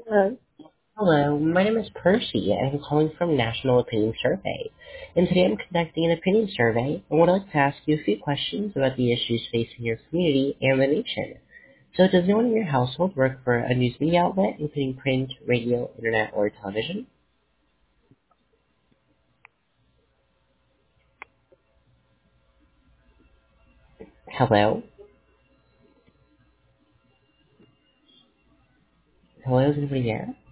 Hello. Hello, my name is Percy, and I'm calling from National Opinion Survey. And today I'm conducting an opinion survey, and would like to ask you a few questions about the issues facing your community and the nation. So does anyone in your household work for a news media outlet, including print, radio, internet, or television? Hello? Hello, is anybody there?